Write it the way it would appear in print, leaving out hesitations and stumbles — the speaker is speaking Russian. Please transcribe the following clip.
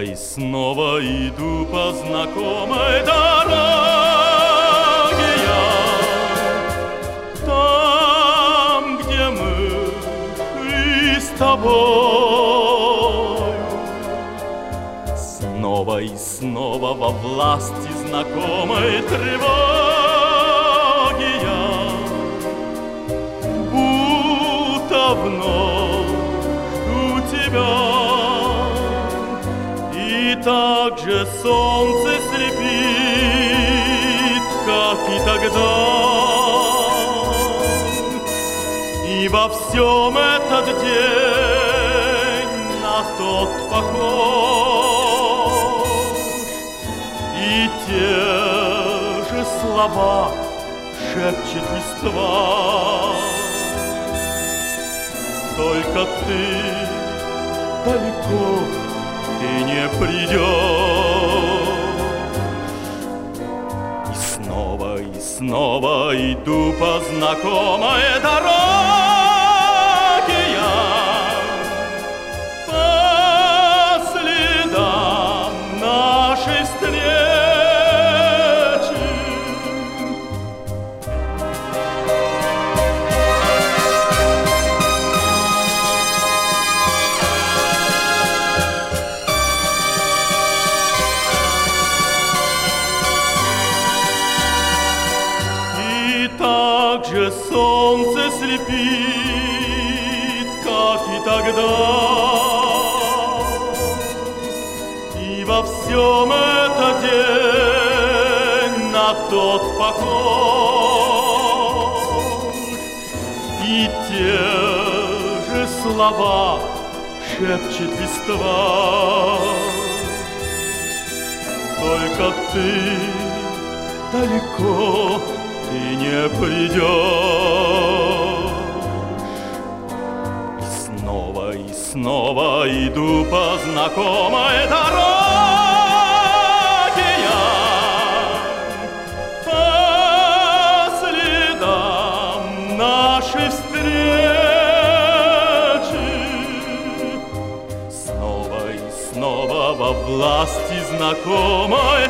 и снова иду по знакомой дороге я, там, где мы и с тобой. Снова и снова во власти знакомой тревоги я, будто вновь жду тебя. И так же солнце слепит, как и тогда, и во всем этот день на тот похож. И те же слова шепчет листва, только ты далеко, ты не придешь. И снова иду по знакомой дороге я, по следам нашей встречи. Так же солнце слепит, как и тогда, и во всем этот день на тот похож. И те же слова шепчет листва, только ты далеко, ты не придешь. И снова иду по знакомой дороге я, по следам нашей встречи. Снова и снова во власти знакомой